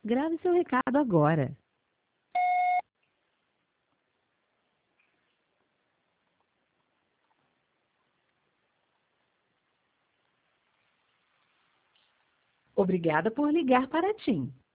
Grave seu recado agora. Obrigada por ligar para a TIM.